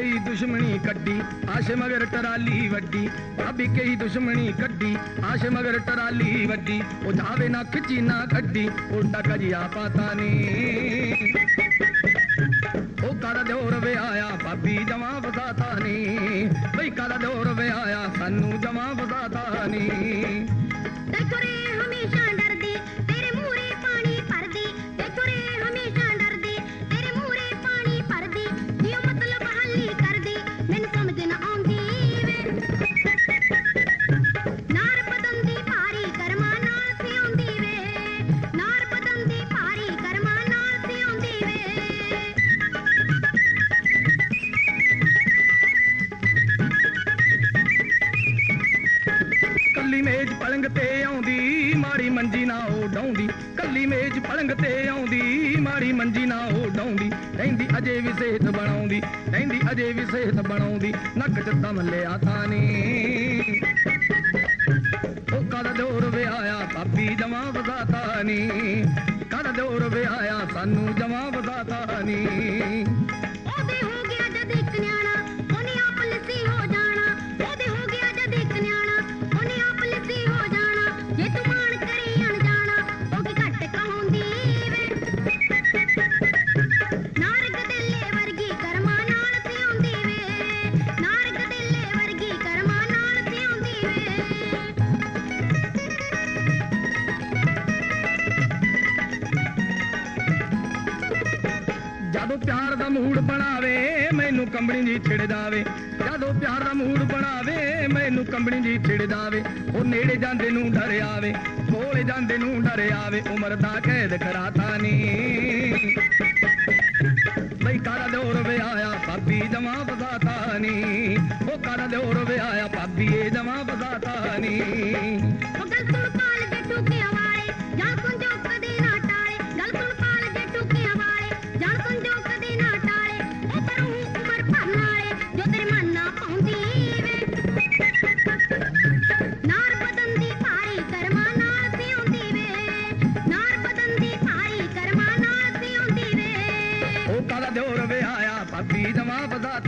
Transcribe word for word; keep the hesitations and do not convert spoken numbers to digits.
कई दुश्मनी कड्डी आशे मगर टराली वड्डी भाभी कई दुश्मनी कड्डी आशे मगर टराली वड्डी ओ जावे ना खिची ना कड्डी उल्टा कजिया पाता नी ओ काला दौर वे आया भाभी जमा बसाता नी भाई काला दौर वे आया सानू जमा बसाता नी देखो रे हमेशा डरदी तेरे मूरे पानी भरदी देखो रे हमेशा डरदी तेरे मूरे पानी भरदी जियो मतलब हल्ली करदी मैनू समझ ना आउंदी वे नार बदन दी भारी कर्मा नाल सी आउंदी वे नार बदन दी भारी कर्मा नाल सी आउंदी वे कल्ली मेज पलंग ते आउंदी माड़ी मंजी ना ओ डाउंदी कल्ली मेज पलंग ते आउंदी माड़ी मंजी ना ओ डाउंदी रहिंदी अजे भी सेहत बनाउंदी रहिंदी अजे भी सेहत बनाउंदी नक च दम लिया तानी ओ काला दौर वे आया भाभी जमा बसाता नी काला दौर वे आया सानू जमा बसाता नी ओदे हो गया जद इक न्याणा ओने आप लसी हो जाना ओदे हो गया जद इक न्याणा ओने आप लसी हो जाना जे तू मान करी अण जाना ओ की घट कहूंदी वे नारग दिले वर्गी कर्मा नाल सी आउंदी वे नारग दिले वर्गी कर्मा नाल सी आउंदी वे ਜਦੋਂ ਪਿਆਰ ਦਾ ਮੂਡ ਬਣਾਵੇ ਮੈਨੂੰ ਕੰਬਣੀ ਜੀ ਛਿੜ ਜਾਵੇ ਜਦੋਂ ਪਿਆਰ ਦਾ ਮੂਡ ਬਣਾਵੇ ਮੈਨੂੰ ਕੰਬਣੀ ਜੀ ਛਿੜ ਜਾਵੇ ਉਹ ਨੇੜੇ ਜਾਂਦੇ ਨੂੰ ਡਰ ਆਵੇ ਕੋਲੇ ਜਾਂਦੇ ਨੂੰ ਡਰ ਆਵੇ ਉਮਰ ਦਾ ਕੈਦ ਕਰਾਤਾ ਨੀ ਬਈ ਕਾਲਾ ਦੌਰ ਵੇ ਆਇਆ ਭਾਬੀ ਜਮਾ ਬਸਾਤਾ ਨੀ ਉਹ ਕਾਲਾ ਦੌਰ ਵੇ ਆਇਆ ਭਾਬੀ ਇਹ ਜਮਾ ਬਸਾਤਾ ਨੀ ਉਹ ਗੱਲ ਸੁਣ ਪਾਲ ਦੇ ਟੁਕਿਆਂ ਵਾਲੇ ਜਾਣ ਸੰਜੋਗ ਕਦੇ ਨਾ ਟਾਲੇ ਗੱਲ ਸੁਣ ਪਾਲ ਦੇ ਟੁਕਿਆਂ ਵਾਲੇ ਜਾਣ ਸੰਜੋਗ ਕਦੇ ਨਾ ਟਾਲੇ ਉਹ ਪਰੂ ਉਮਰ ਭਰਨ ਵਾਲੇ ਜੋ ਤੇਰੇ ਮਨ ਨਾ ਪਾਉਂਦੀ ਵੇ ਨਾਰ ਬਦਨ ਦੀ ਭਾਰੀ ਕਰਮਾਂ ਨਾਲ ਸੀ ਆਉਂਦੀ ਵੇ ਨਾਰ ਬਦਨ ਦੀ ਭਾਰੀ ਕਰਮਾਂ ਨਾਲ ਸੀ ਆਉਂਦੀ ਵੇ ਉਹ ਕਾਲਾ ਦੌਰ ਵੇ ਆਇਆ ਭਾਬੀ ਜਮਾ ਬਸਾਤਾ